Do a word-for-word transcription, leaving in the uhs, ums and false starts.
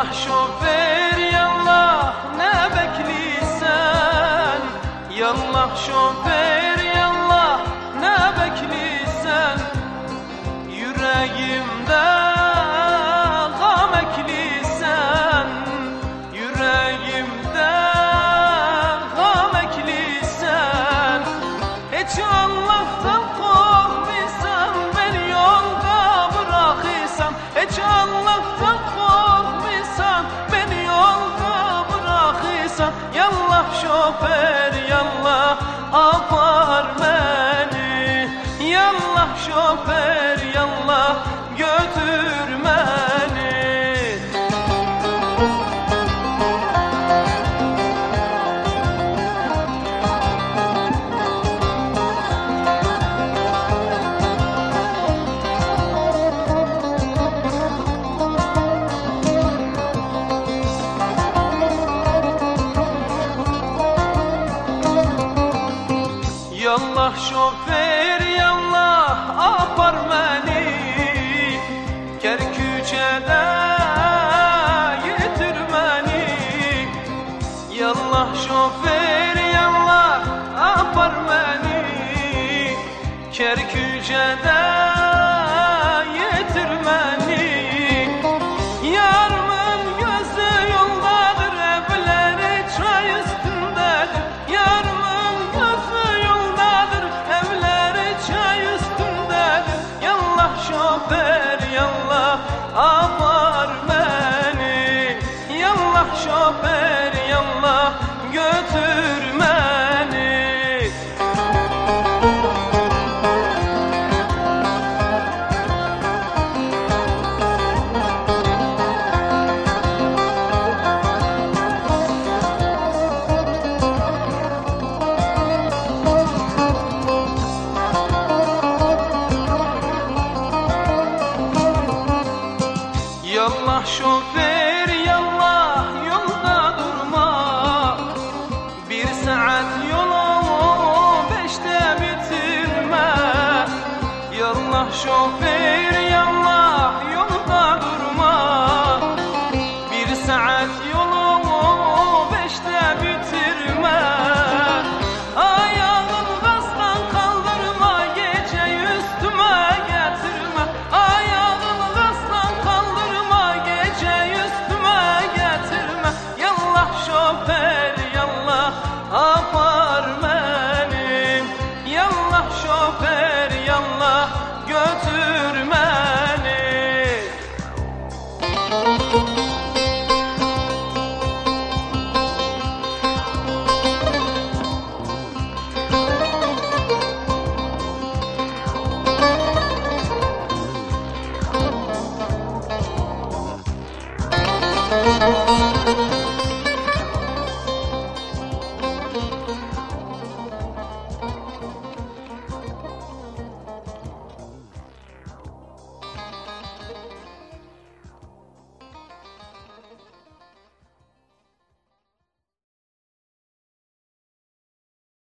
Yallah şoför yallah ne bekliysen, yallah şoför yallah ne bekliysen, yüreğimde gam ekliysen, yüreğimde gam ekliysen, hiç Allah'tan korkmaysan, beni yolda bırakırsan, hiç Allah'tan korkmaysan, beni yolda bırakırsan, yallah şoför yallah apar beni, yallah şoför yallah götür beni. Yallah şoför yallah apar beni, Kerküçe'de getir beni. Yallah şoför yallah apar beni, Kerküçe'de getir beni. Yarımın gözü yoldadır, evleri çay üstündedir. Yarımın gözü yoldadır, evleri çay üstündedir. Yallah şoför yallah apar beni, yallah şoför yallah götür beni. Yallah şoför yallah yolda durma, bir saat yolu beşte bitirme. Yallah şoför